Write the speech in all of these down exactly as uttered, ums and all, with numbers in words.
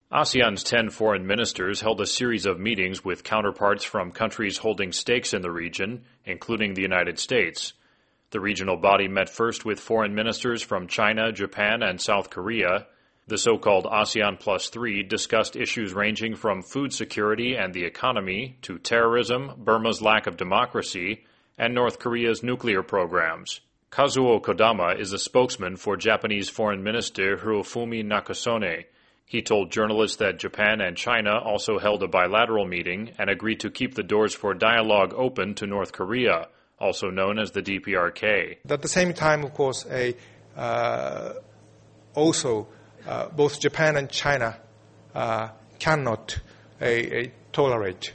ASEAN's ten foreign ministers held a series of meetings with counterparts from countries holding stakes in the region, including the United States. The regional body met first with foreign ministers from China, Japan, and South Korea. The so-called ASEAN Plus Three discussed issues ranging from food security and the economy to terrorism, Burma's lack of democracy, and North Korea's nuclear programs. Kazuo Kodama is a spokesman for Japanese Foreign Minister Hirofumi Nakasone. He told journalists that Japan and China also held a bilateral meeting and agreed to keep the doors for dialogue open to North Korea, also known as the D P R K. At the same time, of course, a, uh, also uh, both Japan and China uh, cannot a, a tolerate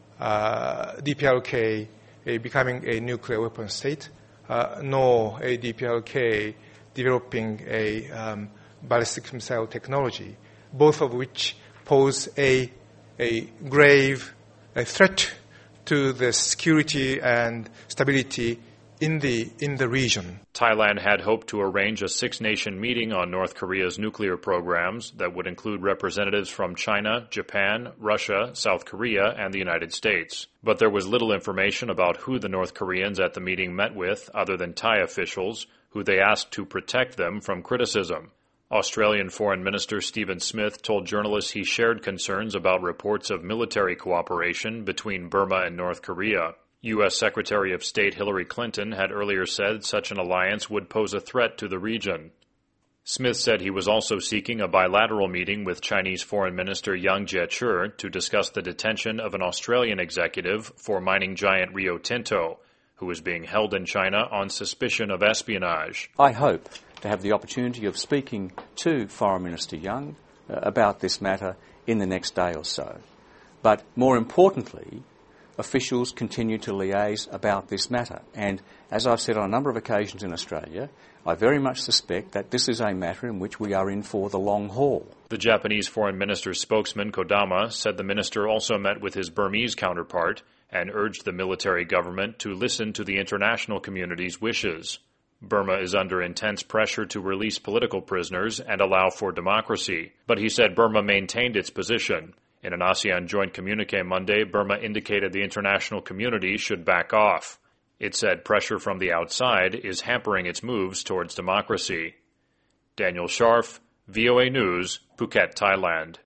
uh, D P R K a becoming a nuclear weapon state, uh, nor a D P R K developing a um, ballistic missile technology, both of which pose a, a grave a threat to the security and stability in the, in the region. Thailand had hoped to arrange a six-nation meeting on North Korea's nuclear programs that would include representatives from China, Japan, Russia, South Korea, and the United States. But there was little information about who the North Koreans at the meeting met with other than Thai officials, who they asked to protect them from criticism. Australian Foreign Minister Stephen Smith told journalists he shared concerns about reports of military cooperation between Burma and North Korea. U S Secretary of State Hillary Clinton had earlier said such an alliance would pose a threat to the region. Smith said he was also seeking a bilateral meeting with Chinese Foreign Minister Yang Jiechi to discuss the detention of an Australian executive for mining giant Rio Tinto, who is being held in China on suspicion of espionage. I hope to have the opportunity of speaking to Foreign Minister Yang uh, about this matter in the next day or so. But more importantly, officials continue to liaise about this matter. And as I've said on a number of occasions in Australia, I very much suspect that this is a matter in which we are in for the long haul. The Japanese Foreign Minister's spokesman, Kodama, said the minister also met with his Burmese counterpart and urged the military government to listen to the international community's wishes. Burma is under intense pressure to release political prisoners and allow for democracy, but he said Burma maintained its position. In an ASEAN joint communique Monday, Burma indicated the international community should back off. It said pressure from the outside is hampering its moves towards democracy. Daniel Scharf, V O A News, Phuket, Thailand.